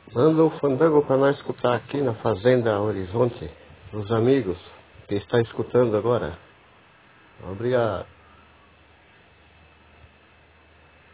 Manda um fandango para nós escutar aqui na Fazenda Horizonte, os amigos que está escutando agora. Obrigado.